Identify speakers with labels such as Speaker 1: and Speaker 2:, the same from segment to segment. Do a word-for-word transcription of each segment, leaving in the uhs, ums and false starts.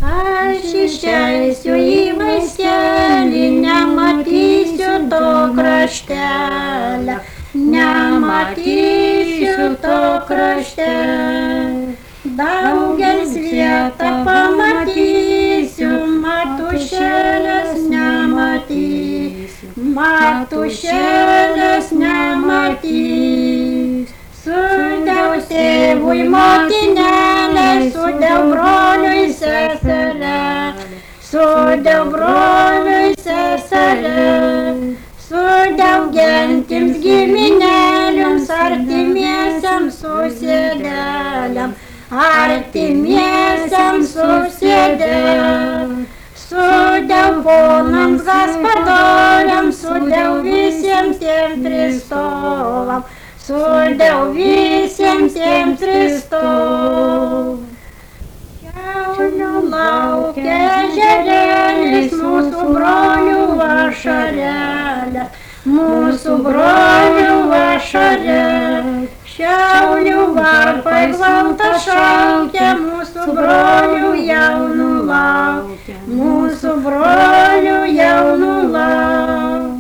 Speaker 1: Aš išeisiu į vaiskelį, nematysiu to kraštelio, nematysiu to kraštelio. Daugelis vietą pamatysiu, matušėlės nematysiu, matušėlės nematysiu. Sudeu tėvui motinėlę, sudeu broliui seselę, sudeu broliui seselę, sudeu gentims giminėliams, artimiesiams susėdėliams, artimiesiams susėdėliams, sudeu ponams gaspadoriams, sudeu visiems tiem pristovams, sudeu visiems tiem pristovams. Šiaulių laukia ežerėlis, mūsų brolių ašarėlės, mūsų brolių ašarėlės. Šiaulių varpai gvalta šaukia, mūsų brolių jaunų laukia, mūsų brolių jaunų laukia.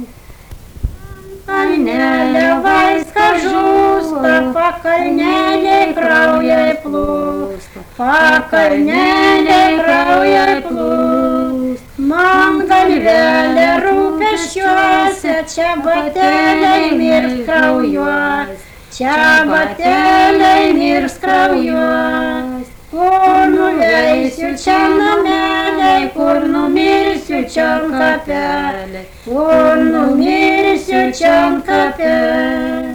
Speaker 1: Kalnelė vaiska žūsta, pakalnelė kraujai plūsta, pakalnelė kraujai plūsta. Man galvelė rūpesčiuose, čia bateliai mirs kraujuos, čia bateliai mirs kraujuos. Kur nuveisiu čia nameliai, kur numirsiu čia kapeliai, kur numirsiu čia kapeliai.